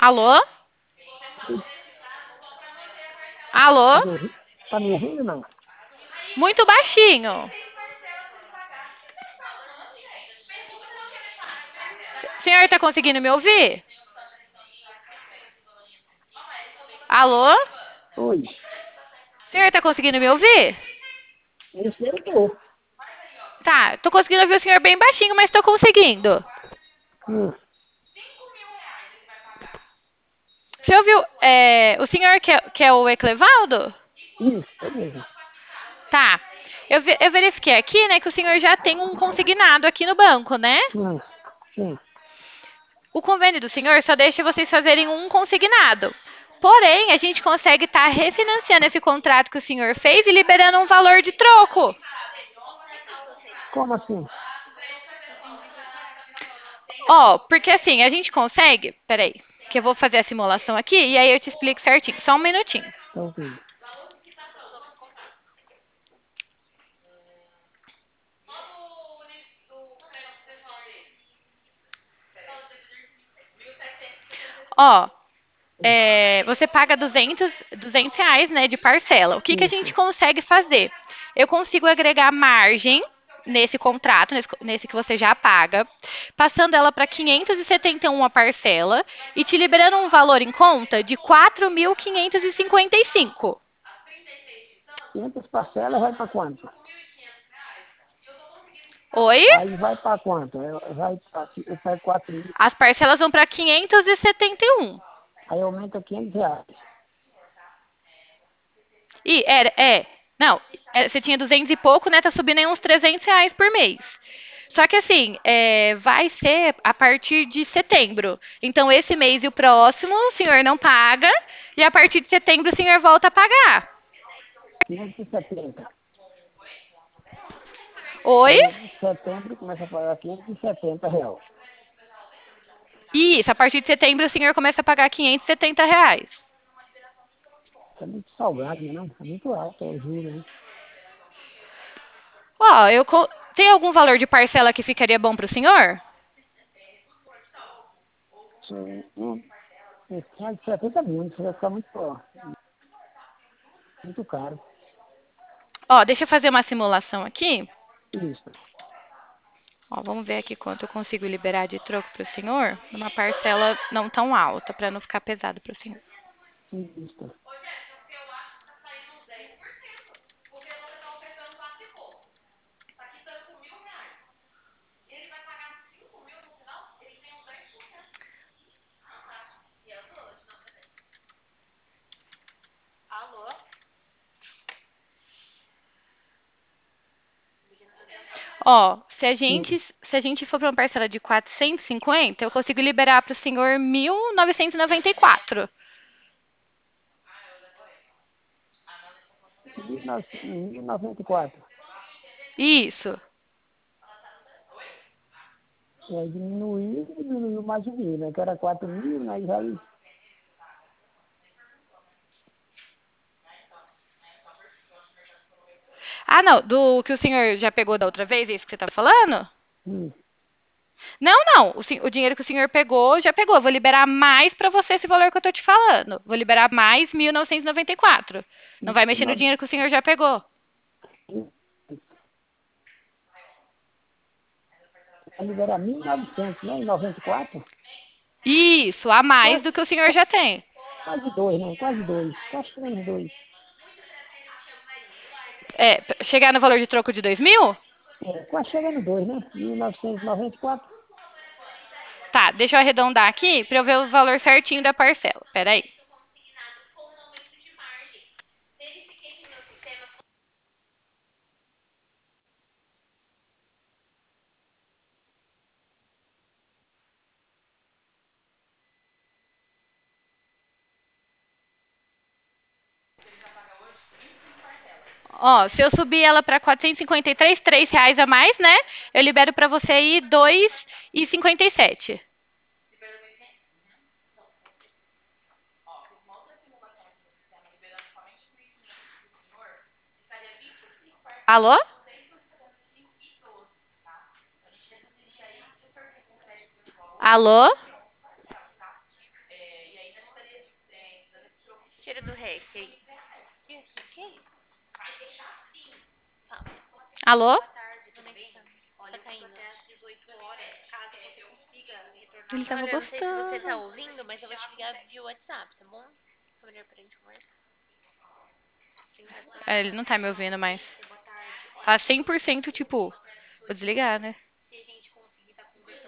Alô? Oi, Alô? tá me ouvindo, não? Muito baixinho. O senhor tá conseguindo me ouvir? Alô? Oi, O senhor tá conseguindo me ouvir? esse eu tô. Tá, tô conseguindo ouvir o senhor bem baixinho, mas tô conseguindo. Hum, Você ouviu? O senhor quer o Eclevaldo? isso, é mesmo. Tá. Eu verifiquei aqui, né, que o senhor já tem um consignado aqui no banco, né? Hum, sim. O convênio do senhor só deixa vocês fazerem um consignado. Porém, a gente consegue estar refinanciando esse contrato que o senhor fez e liberando um valor de troco. Como assim? Ó, porque assim, a gente consegue. Peraí, que eu vou fazer a simulação aqui e aí eu te explico certinho. Só um minutinho. Tá ouvindo? Ó, você paga duzentos reais, né, de parcela. O que a gente Isso. consegue fazer? Eu consigo agregar margem nesse contrato, nesse que você já paga, passando ela para 571 a parcela e te liberando um valor em conta de 4.555. 500 parcelas vai para quanto? Oi? Aí vai para quanto? Vai pra, eu pego 4 mil, As parcelas vão para 571. aí aumenta R$ 500. E não, você tinha 200 e pouco, né? Tá subindo aí uns 300 reais por mês. Só que assim, vai ser a partir de setembro. Então, esse mês e o próximo, o senhor não paga. E a partir de setembro, o senhor volta a pagar. 570. Oi? Aí em setembro começa a pagar R$ 570. Isso, a partir de setembro, o senhor começa a pagar 570 reais. Isso é muito salgado, né, não? É muito alto o juro, né? Ó, tem algum valor de parcela que ficaria bom para o senhor? Esse 570 mil, isso vai ficar muito caro. Ó, deixa eu fazer uma simulação aqui. Isso, Ó, vamos ver aqui quanto eu consigo liberar de troco para o senhor, numa parcela não tão alta, para não ficar pesado para o senhor. isso. Ó, Sim. se a gente for para uma parcela de 450, eu consigo liberar para o senhor 1.994. 1094. Isso. E aí diminuiu mais de mil, né? Que era 4 mil, né? E aí, Ah, não, do que o senhor já pegou da outra vez, é isso que você tá falando? hum, Não, não, o dinheiro que o senhor pegou, já pegou. Eu vou liberar mais para você esse valor que eu tô te falando. Vou liberar mais 1.994. Não vai mexer no nove- dinheiro que o senhor já pegou. vai liberar 1.900, né? E 94. Isso, a mais Quase, do que o senhor já tem. quase dois, né? Quase dois. Quase chegando nos dois. Chegar no valor de troco de 2.000? É, quase chegando nos dois, né? 1994. Tá, deixa eu arredondar aqui para eu ver o valor certinho da parcela. Peraí. Ó, se eu subir ela para 453, R$ 3 a mais, né? Eu libero para você aí 2,57. Alô? Alô? Alô? Como é que tá? Tá caindo. Ele tava Olha, eu não sei se você tá gostando. ouvindo, mas eu vou te ligar via WhatsApp, tá bom? Fica melhor pra gente conversar. Obrigada. É, ele não tá me ouvindo mais. Tá 100% tipo. Vou desligar, né?